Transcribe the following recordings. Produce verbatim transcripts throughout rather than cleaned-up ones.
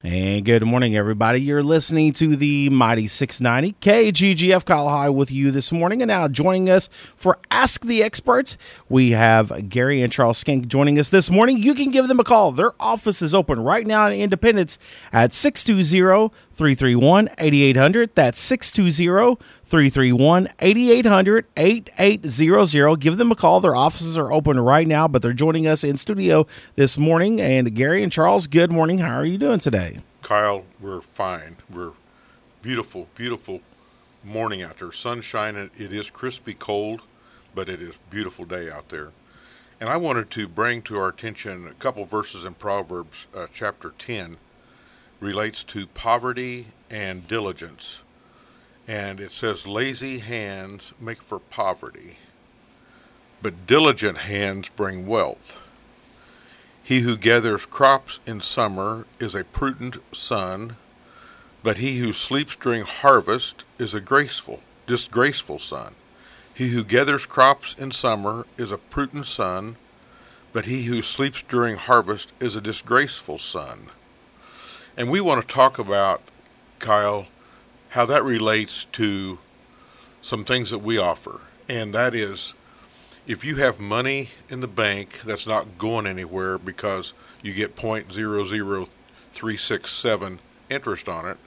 And good morning, everybody. You're listening to the Mighty six ninety K G G F. Kyle High with you this morning. And now joining us for Ask the Experts, we have Gary and Charles Skink joining us this morning. You can give them a call. Their office is open right now in Independence at six two zero, three three one, eight eight zero zero. That's six two zero, three three one, eight eight zero zero, eight eight zero zero. Give them a call. Their offices are open right now, but they're joining us in studio this morning. And Gary and Charles, good morning. How are you doing today? Kyle, we're fine. We're beautiful, beautiful morning out there. Sun shining. It is crispy cold, but it is a beautiful day out there. And I wanted to bring to our attention a couple verses in Proverbs, uh, chapter ten, relates to poverty and diligence. And it says, lazy hands make for poverty, but diligent hands bring wealth. He who gathers crops in summer is a prudent son, but he who sleeps during harvest is a graceful, disgraceful son. He who gathers crops in summer is a prudent son, but he who sleeps during harvest is a disgraceful son. And we want to talk about, Kyle, how that relates to some things that we offer. And that is, if you have money in the bank that's not going anywhere because you get zero point zero zero three six seven interest on it,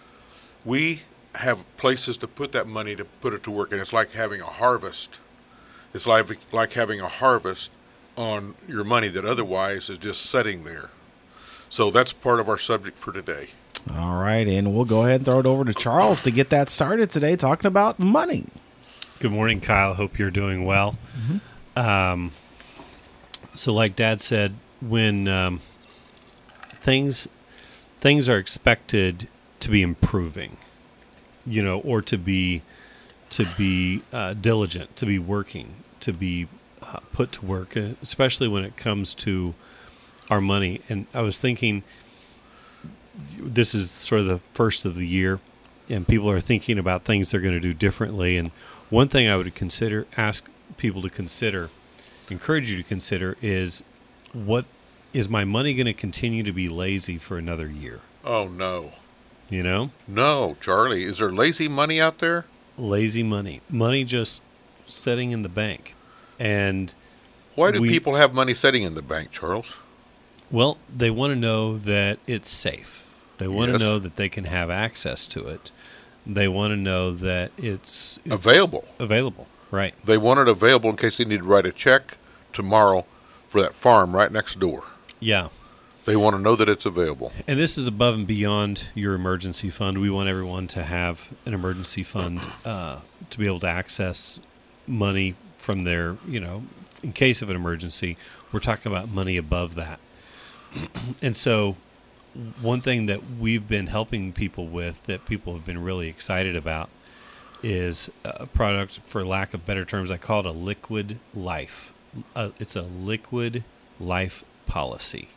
we have places to put that money to put it to work. And it's like having a harvest. It's like, like having a harvest on your money that otherwise is just sitting there. So that's part of our subject for today. All right, and we'll go ahead and throw it over to Charles to get that started today, talking about money. Good morning, Kyle. Hope you're doing well. Mm-hmm. Um, so like Dad said, when um, things things are expected to be improving, you know, or to be to be uh, diligent, to be working, to be uh, put to work, especially when it comes to our money. And I was thinking, this is sort of the first of the year, and people are thinking about things they're going to do differently. And one thing I would consider, ask people to consider, encourage you to consider is, what is my money going to continue to be lazy for another year? Oh, no. You know? No, Charlie. Is there lazy money out there? Lazy money. Money just sitting in the bank. And why do we, people have money sitting in the bank, Charles? Well, they want to know that it's safe. They want Yes. to know that they can have access to it. They want to know that it's, it's available. Available, right. They want it available in case they need to write a check tomorrow for that farm right next door. Yeah. They want to know that it's available. And this is above and beyond your emergency fund. We want everyone to have an emergency fund uh, to be able to access money from their, you know, in case of an emergency. We're talking about money above that. And so one thing that we've been helping people with, that people have been really excited about, is a product, for lack of better terms, I call it a liquid life. Uh, it's a liquid life policy.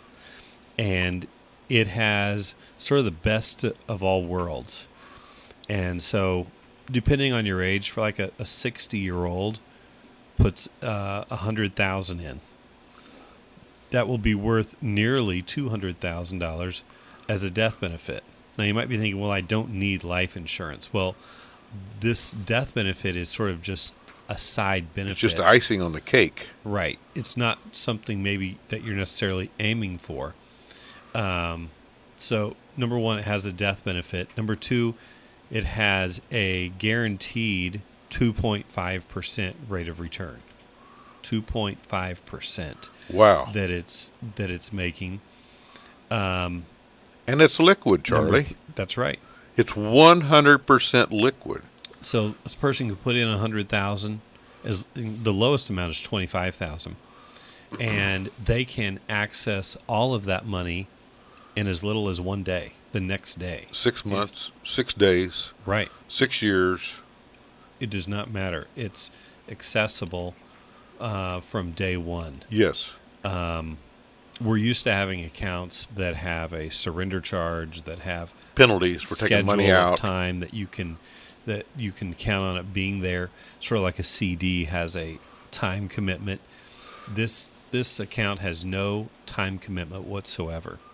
And it has sort of the best of all worlds. And so depending on your age, for like a, a sixty-year-old puts uh, one hundred thousand dollars in. That will be worth nearly two hundred thousand dollars as a death benefit. Now, you might be thinking, well, I don't need life insurance. Well, this death benefit is sort of just a side benefit. It's just icing on the cake. Right. It's not something maybe that you're necessarily aiming for. Um, so, number one, it has a death benefit. Number two, it has a guaranteed two point five percent rate of return. two point five percent. Wow. That it's that it's making. Um, and it's liquid, Charlie. Th- that's right. It's one hundred percent liquid. So this person could put in one hundred thousand dollars, as the lowest amount is twenty-five thousand dollars, and they can access all of that money in as little as one day, the next day. Six months, if, six days. Right. Six years. It does not matter. It's accessible Uh, from day one. Yes. Um, we're used to having accounts that have a surrender charge, that have penalties for taking money out. Time that you can that you can count on it being there. Sort of like a C D has a time commitment. This this account has no time commitment whatsoever.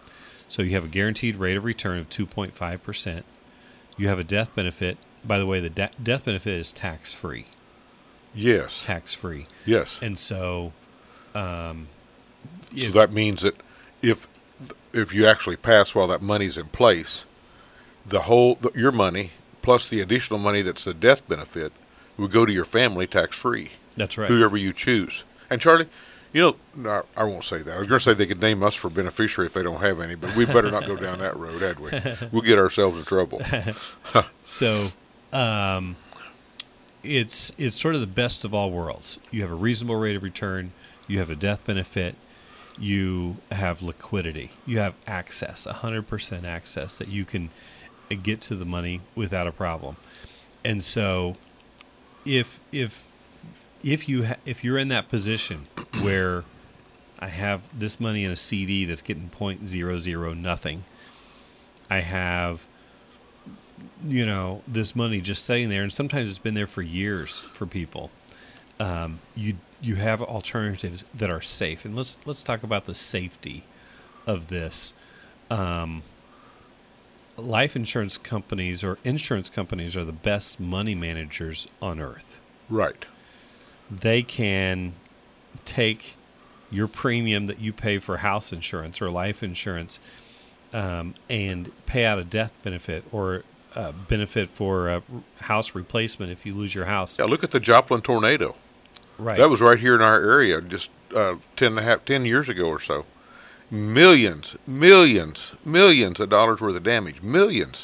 So you have a guaranteed rate of return of two point five percent. You have a death benefit. By the way, the de- death benefit is tax-free. Yes. Tax-free. Yes. And so... Um, so if- that means that if if you actually pass while that money's in place, the whole the, your money plus the additional money that's the death benefit would go to your family tax-free. That's right. Whoever you choose. And Charlie, you know, no, I won't say that. I was going to say they could name us for beneficiary if they don't have any, but we better not go down that road, had we? We'll get ourselves in trouble. So, um, it's it's sort of the best of all worlds. You have a reasonable rate of return. You have a death benefit. You have liquidity. You have access, one hundred percent access that you can get to the money without a problem. And so, if if if you ha- if you're in that position where I have this money in a C D that's getting point zero zero nothing, I have, you know, this money just sitting there, and sometimes it's been there for years for people. Um, you you have alternatives that are safe, and let's let's talk about the safety of this. Um, life insurance companies or insurance companies are the best money managers on earth. Right. They can take your premium that you pay for house insurance or life insurance um, and pay out a death benefit or a benefit for a house replacement if you lose your house. Yeah, look at the Joplin tornado. Right. That was right here in our area just uh, ten and a half, ten years ago or so. Millions, millions, millions of dollars worth of damage. Millions.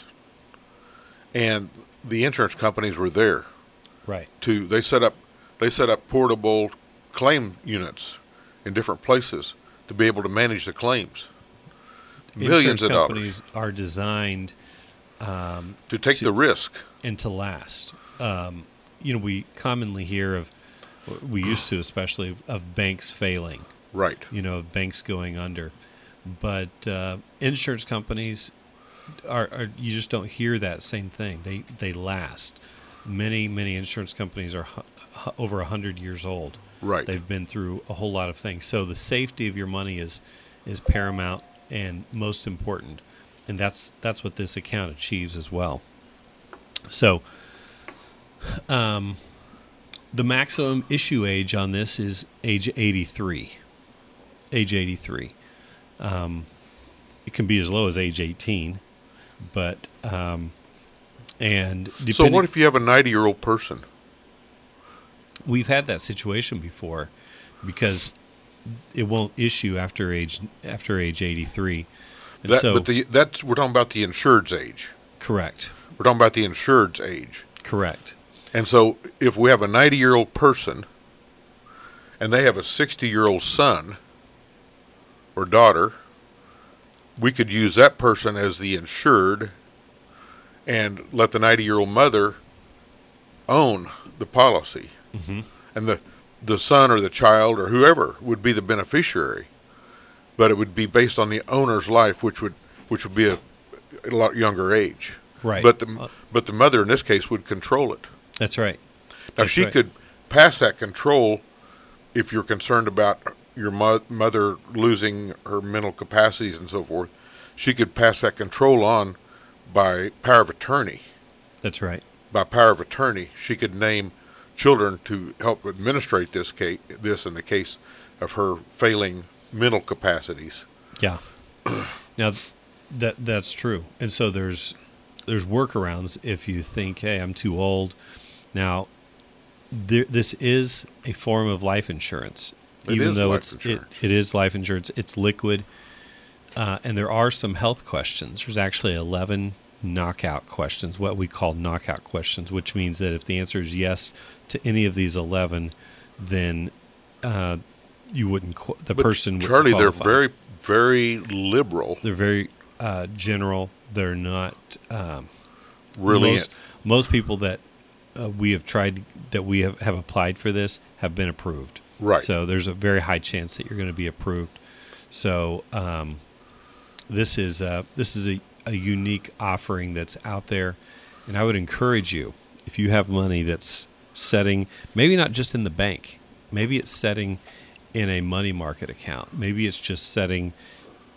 And the insurance companies were there. Right. To they set up they set up portable claim units in different places to be able to manage the claims. Millions Insurance of companies dollars are designed um, to take to- the risk. and to last. Um, you know, we commonly hear of, we used to especially, of, of banks failing. Right. You know, of banks going under. But uh, insurance companies are, are, you just don't hear that same thing. They they last. Many, many insurance companies are hu- hu- over one hundred years old. Right. They've been through a whole lot of things. So the safety of your money is is paramount and most important. And that's that's what this account achieves as well. So um, the maximum issue age on this is age eighty-three. Age eighty-three. Um, it can be as low as age eighteen, but um, and So depending, what if you have a ninety-year-old person? we've had that situation before, because it won't issue after age after age eighty-three. And That, so, but the that's we're talking about the insured's age. correct, We're talking about the insured's age. correct, And so if we have a ninety-year-old person and they have a sixty-year-old son or daughter, we could use that person as the insured and let the ninety-year-old mother own the policy. mm-hmm. And the, the son or the child or whoever would be the beneficiary. But it would be based on the owner's life, which would which would be a, a lot younger age. Right. But the Uh, but the mother in this case would control it. That's right. Now, That's she right. could pass that control if you're concerned about your mo- mother losing her mental capacities and so forth. She could pass that control on by power of attorney. That's right. By power of attorney, she could name children to help administrate this case, this in the case of her failing mental capacities. Yeah. Now, that that's true. And so there's there's workarounds if you think, hey, I'm too old. Now, there, this is a form of life insurance. It even is though life it's insurance. It, it is life insurance. It's liquid, uh, and there are some health questions. There's actually eleven knockout questions, what we call knockout questions, which means that if the answer is yes to any of these eleven, then uh, you wouldn't. Qu- the But person would Charlie, they're qualify. very, very liberal. They're very uh, general. They're not um, Really, Most, most people that uh, we have tried that we have, have applied for this have been approved. Right. So there's a very high chance that you're going to be approved. So um, this is uh, this is a, a unique offering that's out there, and I would encourage you, if you have money that's setting, maybe not just in the bank, maybe it's setting in a money market account, maybe it's just setting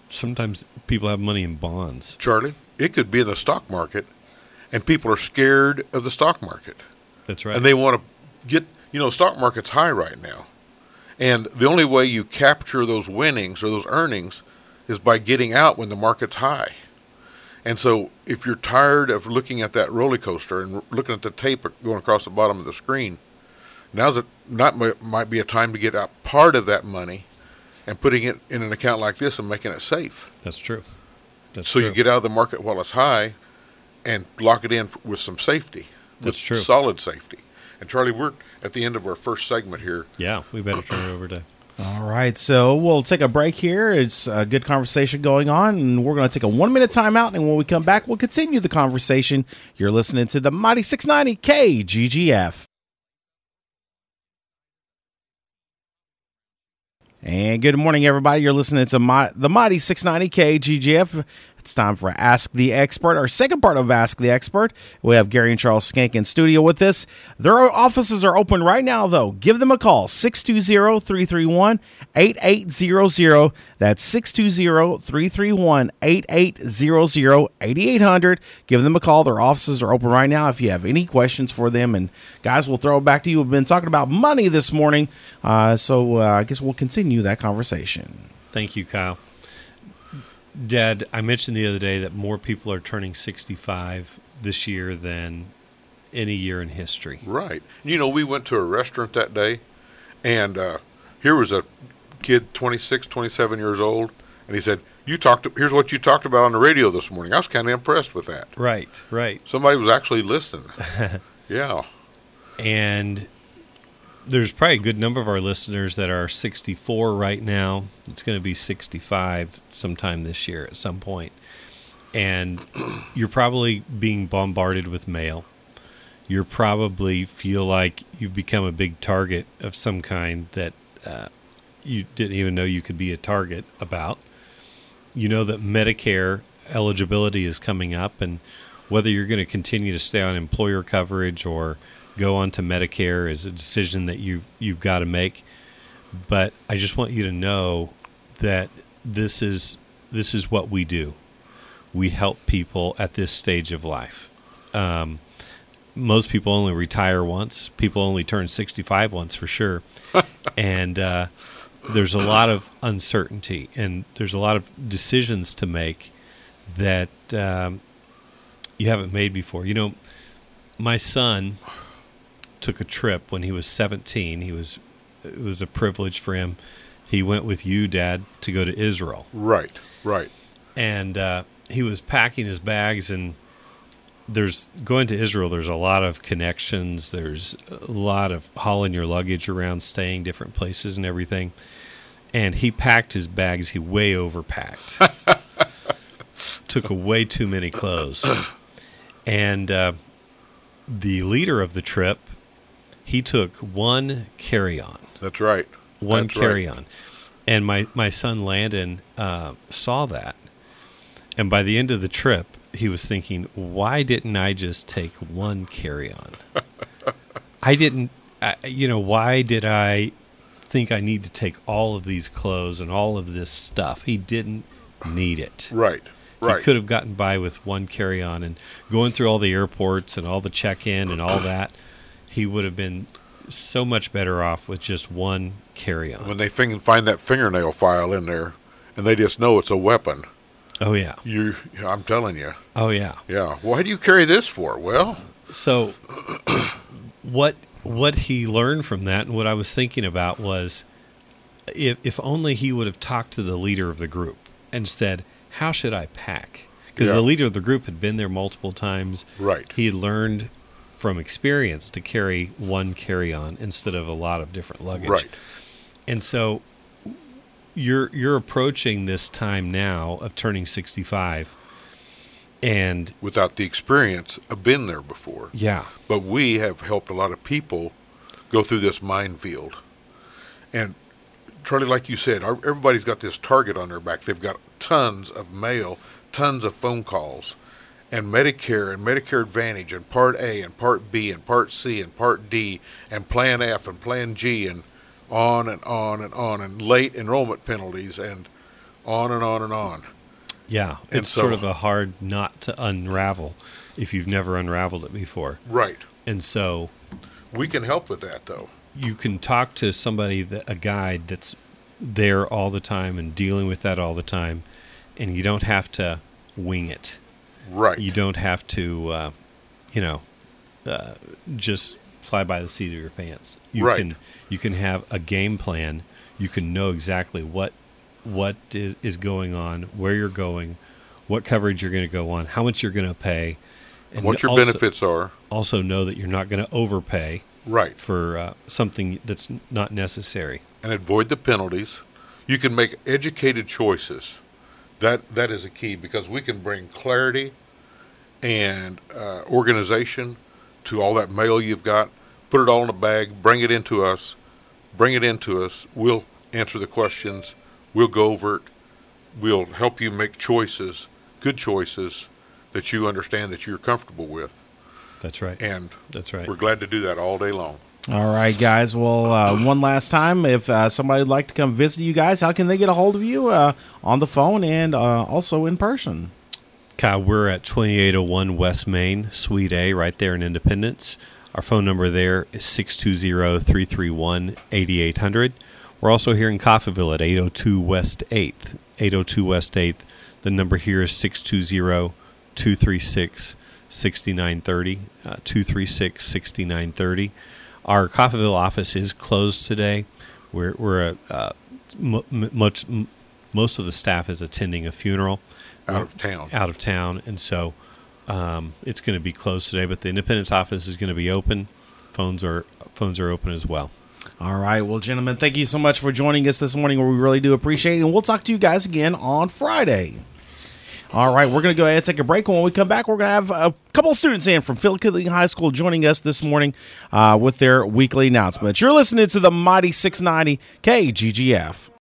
sometimes people have money in bonds. Charlie, it could be in the stock market, and people are scared of the stock market. That's right. And they want to get, you know, the stock market's high right now. And the only way you capture those winnings or those earnings is by getting out when the market's high. And so if you're tired of looking at that roller coaster and looking at the tape going across the bottom of the screen, now's a, not might be a time to get out part of that money and putting it in an account like this and making it safe. That's true. That's so true. you get out of the market while it's high and lock it in with some safety. That's with true. Solid safety. And Charlie, we're at the end of our first segment here. Yeah, we better turn it over to... All right, so we'll take a break here. It's a good conversation going on, and we're going to take a one-minute timeout, and when we come back, we'll continue the conversation. You're listening to the Mighty six ninety K G G F. And good morning, everybody. You're listening to my, the Mighty six ninety K G G F. It's time for Ask the Expert, our second part of Ask the Expert. We have Gary and Charles Skank in studio with us. Their offices are open right now, though. Give them a call, six two zero, three three one, eight eight zero zero. That's six two zero, three three one, eight eight zero zero, eighty-eight hundred. Give them a call. Their offices are open right now if you have any questions for them. And, guys, we'll throw it back to you. We've been talking about money this morning, uh, so uh, I guess we'll continue that conversation. Thank you, Kyle. Dad, I mentioned the other day that more people are turning sixty-five this year than any year in history. Right. You know, we went to a restaurant that day, and uh, here was a kid, twenty-six, twenty-seven years old, and he said, "You talked. Here's what you talked about on the radio this morning." I was kind of impressed with that. Right, right. Somebody was actually listening. Yeah. And there's probably a good number of our listeners that are sixty-four right now. It's going to be sixty-five sometime this year at some point. And you're probably being bombarded with mail. You probably feel like you've become a big target of some kind that uh, you didn't even know you could be a target about. You know that Medicare eligibility is coming up, and whether you're going to continue to stay on employer coverage or go on to Medicare is a decision that you you've got to make. But I just want you to know that this is this is what we do. We help people at this stage of life. Um, most people only retire once. People only turn sixty-five once for sure. And uh, there's a lot of uncertainty, and there's a lot of decisions to make that um, you haven't made before. You know, my son took a trip when he was seventeen. He was it was a privilege for him. He went with you, Dad, to go to Israel. Right, right. And uh, he was packing his bags, and there's going to Israel, there's a lot of connections. There's a lot of hauling your luggage around, staying different places and everything. And he packed his bags. He way overpacked. Took way too many clothes. And uh, the leader of the trip, he took one carry-on. That's right. One That's carry-on. right. And my, my son Landon uh, saw that. And by the end of the trip, he was thinking, why didn't I just take one carry-on? I didn't, I, you know, why did I think I need to take all of these clothes and all of this stuff? He didn't need it. Right, right. He could have gotten by with one carry-on, and going through all the airports and all the check-in and all that, he would have been so much better off with just one carry-on. When they fing- find that fingernail file in there, and they just know it's a weapon. Oh, yeah. You, I'm telling you. Oh, yeah. Yeah. Why do you carry this for? Well, so what what he learned from that, and what I was thinking about was, if if only he would have talked to the leader of the group and said, how should I pack? Because Yeah. the leader of the group had been there multiple times. Right. He had learned from experience to carry one carry-on instead of a lot of different luggage. Right. And so you're you're approaching this time now of turning sixty-five, and without the experience of been there before. yeah, But we have helped a lot of people go through this minefield. And Charlie, like you said, our, everybody's got this target on their back. They've got tons of mail, tons of phone calls, and Medicare and Medicare Advantage and Part A and Part B and Part C and Part D and Plan F and Plan G and on and on and on, and late enrollment penalties and on and on and on. Yeah, And it's so- sort of a hard knot to unravel if you've never unraveled it before. Right. And so We can help with that, though. you can talk to somebody, that, a guide that's there all the time and dealing with that all the time, and you don't have to wing it. Right. You don't have to, uh, you know, uh, just fly by the seat of your pants. You Right. can you can have a game plan. You can know exactly what what is, is going on, where you're going, what coverage you're going to go on, how much you're going to pay, And what your also- benefits are. Also know that you're not going to overpay Right. for uh, something that's n- not necessary. And avoid the penalties. You can make educated choices. That that is a key, because we can bring clarity and uh, organization to all that mail you've got. Put it all in a bag. Bring it into us. Bring it into us. We'll answer the questions. We'll go over it. We'll help you make choices, good choices that you understand, that you're comfortable with. That's right. And That's right. we're glad to do that all day long. All right, guys. Well, uh, one last time, if uh, somebody would like to come visit you guys, how can they get a hold of you uh, on the phone and uh, also in person? Kyle, we're at twenty-eight oh one West Main, Suite A, right there in Independence. Our phone number there is six two zero, three three one, eight eight zero zero. We're also here in Coffeyville at eight oh two West eighth. eight oh two West eighth. The number here is six two zero, two three six, six nine three zero, uh, two three six, six nine three zero. Our Coffeyville office is closed today. We're, we're a, uh, m- m- much, m- most of the staff is attending a funeral Out of town. out of town, and so um, it's going to be closed today. But the Independence office is going to be open. Phones are phones are open as well. All right. Well, gentlemen, thank you so much for joining us this morning. We really do appreciate it. And we'll talk to you guys again on Friday. All right. We're going to go ahead and take a break. When we come back, we're going to have a couple of students in from Philadelphia High School joining us this morning uh, with their weekly announcements. You're listening to the Mighty six ninety K G G F.